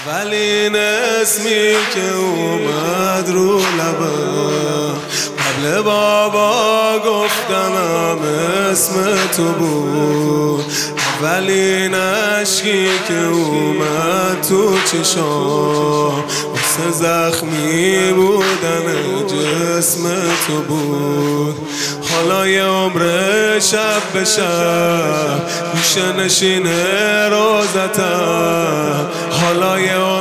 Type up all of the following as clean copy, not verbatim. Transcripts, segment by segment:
اولین اسمی که اومد رو لبم قبل بابا گفتنم اسم تو بود. اولین عشقی که اومد تو چشام واسه زخمی بودن جسم تو بود. حالا یه عمر شب به شب گوشه نشین روزتم. حالا یه عمر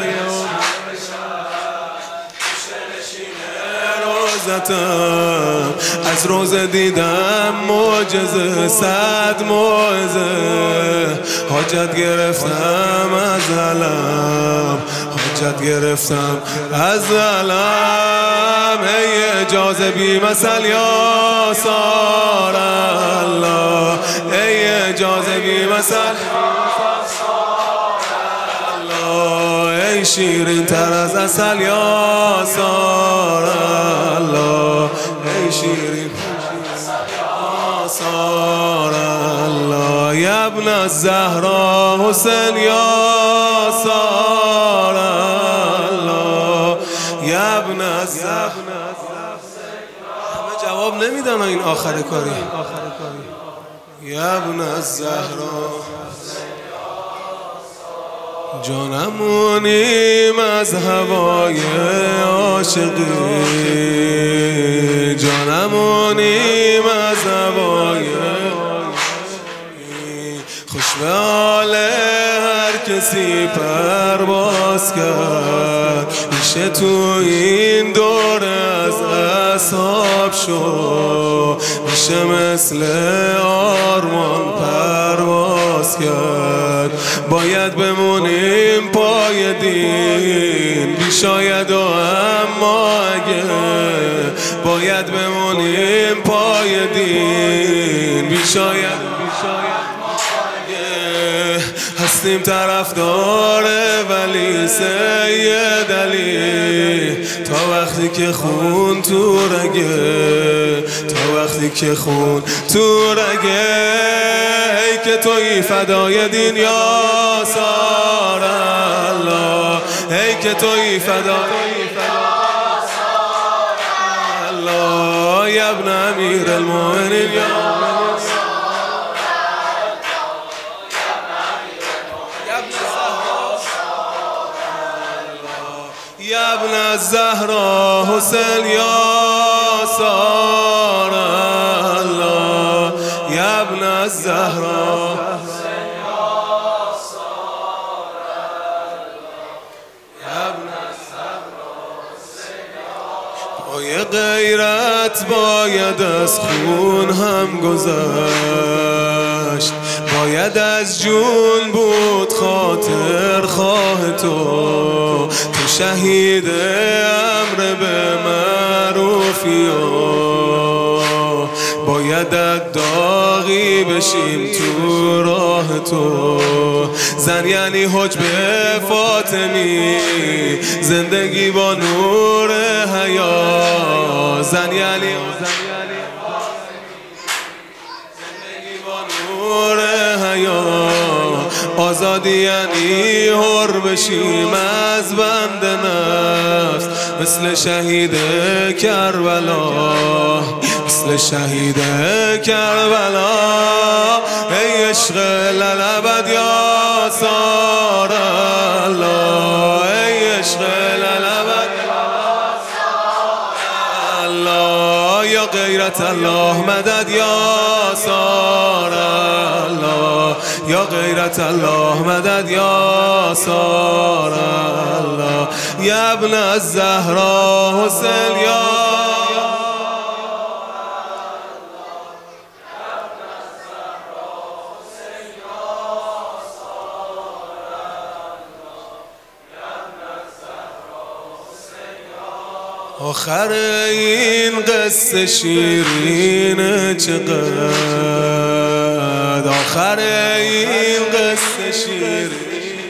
از روز دیدم معجزه صد موعظه. حاجت گرفتم از علم، حاجت گرفتم از علم. ای اجازه بی مثل یا سار الله، ای اجازه بی مثل الله. ای شیرین تر از عسل یا سار الله، ای شیرین یا سار الله. یا ابن الزهرا حسین یا سار الله، یا ابن الزهرا. همه جواب نمیدن این آخر کاری. یا ابن الزهرا جانمونیم از هوای عاشقی، جانمونیم از هوای عاشقی. خوش به حال هر کسی پرواز کرد، میشه تو این دور از اصحاب شد. میشه مثل آرمان پرواز کرد. باید بمونیم پای دین بی شاید و اما اگه. باید بمونیم پای دین بی شاید هستیم طرفدار ولی سید علی تا وقتی که خون تو رگه، تا وقتی که خون تو رگه. ای که توی فدای دین یا سار الله، ای که توی فدای الله. یا ابن امیر المؤمنین یا ابن الزهرا حسین یا سار الله، یا ابن الزهرا پای غیرت باید از خون هم گذشت. باید از جون بود خاطر خواه تو. تو شهید امر به معروفی باید داغی بشیم تو راه تو. زن یعنی حجب فاطمی، زندگی با نور حیا. زن یعنی زندگی با نور حیا. آزادی یعنی حر بشیم از بند نفس، مثل شهید کربلا، مثل شهید کربلا. ای عشق للابد یا سار الله، ای عشق للابد یا سار الله. یا غیرت الله مدد یا سار الله، یا غیرت الله مدد یا سار الله. یا ابن الزهرا حسین یا آخر این قصه شیرینه چقدر، آخر این قصه شیرینه.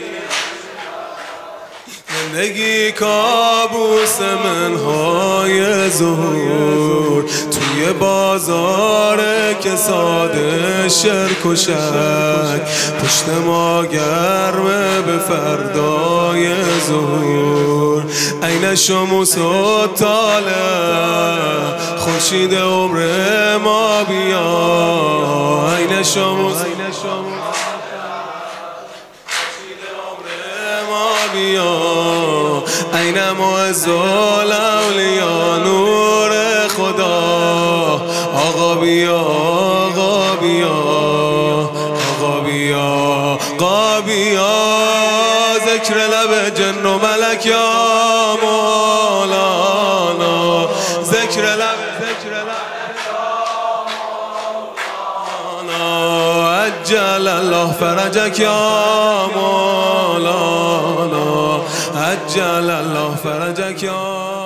زندگی کابوس منهای ظهور توی بازار کساد شرک و شک. پشت ما گرمه به فردای بالای ظهور. عین شموس و طالع خورشید عمر ما بیا. عین شموس عین معز الاولیا نور خدا. آقا بیا آقا بیا آقا بیا آقا بیا. ذکر لب جن و ملک یا مولانا. ذکر لب عجل الله فرجک یا مولانا. عجل الله فرجک یا